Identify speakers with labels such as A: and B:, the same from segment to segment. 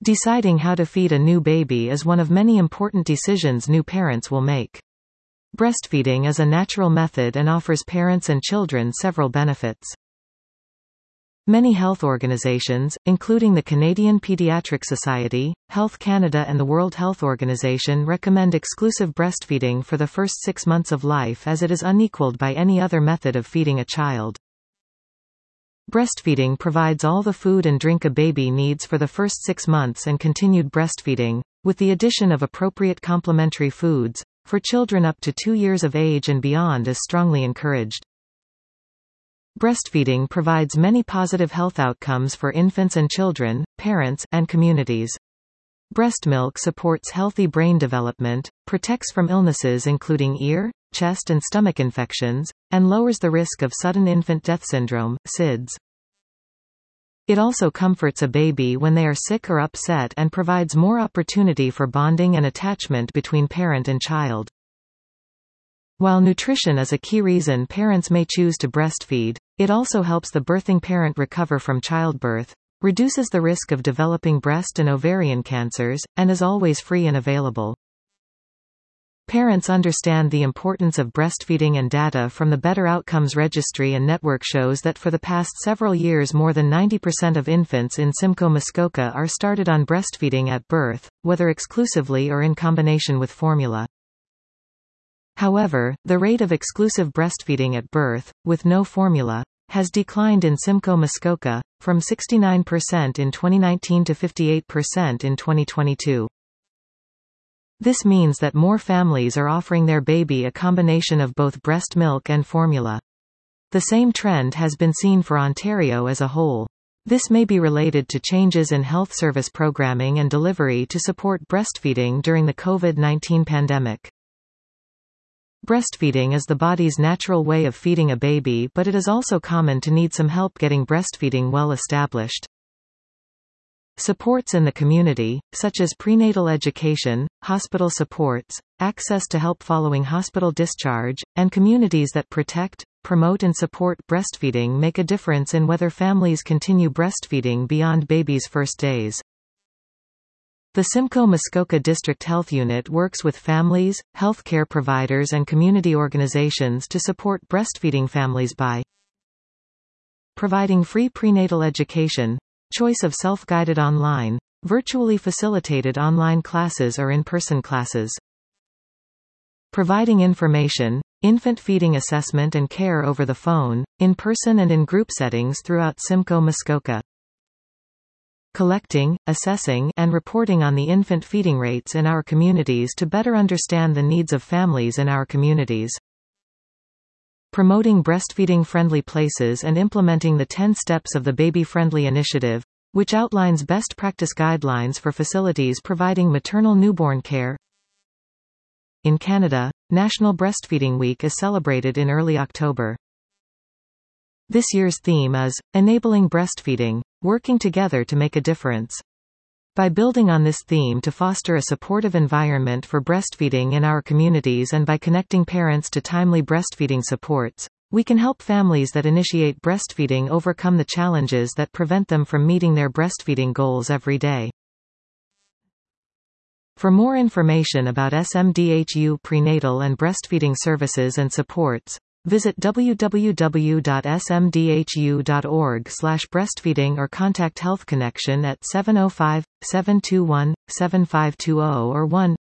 A: Deciding how to feed a new baby is one of many important decisions new parents will make. Breastfeeding is a natural method and offers parents and children several benefits. Many health organizations, including the Canadian Pediatric Society, Health Canada and the World Health Organization, recommend exclusive breastfeeding for the first 6 months of life, as it is unequaled by any other method of feeding a child. Breastfeeding provides all the food and drink a baby needs for the first 6 months, and continued breastfeeding, with the addition of appropriate complementary foods, for children up to 2 years of age and beyond is strongly encouraged. Breastfeeding provides many positive health outcomes for infants and children, parents, and communities. Breast milk supports healthy brain development, protects from illnesses including ear, chest and stomach infections, and lowers the risk of sudden infant death syndrome, SIDS. It also comforts a baby when they are sick or upset and provides more opportunity for bonding and attachment between parent and child. While nutrition is a key reason parents may choose to breastfeed, it also helps the birthing parent recover from childbirth, reduces the risk of developing breast and ovarian cancers, and is always free and available. Parents understand the importance of breastfeeding, and data from the Better Outcomes Registry and Network shows that for the past several years more than 90% of infants in Simcoe Muskoka are started on breastfeeding at birth, whether exclusively or in combination with formula. However, the rate of exclusive breastfeeding at birth, with no formula, has declined in Simcoe Muskoka, from 69% in 2019 to 58% in 2022. This means that more families are offering their baby a combination of both breast milk and formula. The same trend has been seen for Ontario as a whole. This may be related to changes in health service programming and delivery to support breastfeeding during the COVID-19 pandemic. Breastfeeding is the body's natural way of feeding a baby, but it is also common to need some help getting breastfeeding well established. Supports in the community, such as prenatal education, hospital supports, access to help following hospital discharge, and communities that protect, promote and support breastfeeding make a difference in whether families continue breastfeeding beyond baby's first days. The Simcoe Muskoka District Health Unit works with families, healthcare providers and community organizations to support breastfeeding families by providing free prenatal education, choice of self-guided online, virtually facilitated online classes or in-person classes, providing information, infant feeding assessment and care over the phone, in person and in group settings throughout Simcoe Muskoka, collecting, assessing, and reporting on the infant feeding rates in our communities to better understand the needs of families in our communities. Promoting breastfeeding-friendly places and implementing the 10 steps of the Baby-Friendly Initiative, which outlines best practice guidelines for facilities providing maternal newborn care. In Canada, National Breastfeeding Week is celebrated in early October. This year's theme is, Enabling Breastfeeding, Working Together to Make a Difference. By building on this theme to foster a supportive environment for breastfeeding in our communities and by connecting parents to timely breastfeeding supports, we can help families that initiate breastfeeding overcome the challenges that prevent them from meeting their breastfeeding goals every day. For more information about SMDHU prenatal and breastfeeding services and supports, visit www.smdhu.org/breastfeeding or contact Health Connection at 705-721-7520 or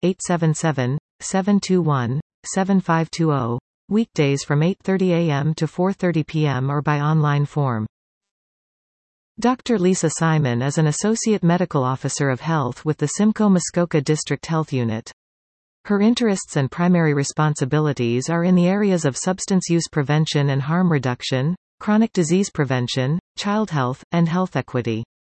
A: 1-877-721-7520, weekdays from 8:30 a.m. to 4:30 p.m. or by online form. Dr. Lisa Simon is an Associate Medical Officer of Health with the Simcoe Muskoka District Health Unit. Her interests and primary responsibilities are in the areas of substance use prevention and harm reduction, chronic disease prevention, child health, and health equity.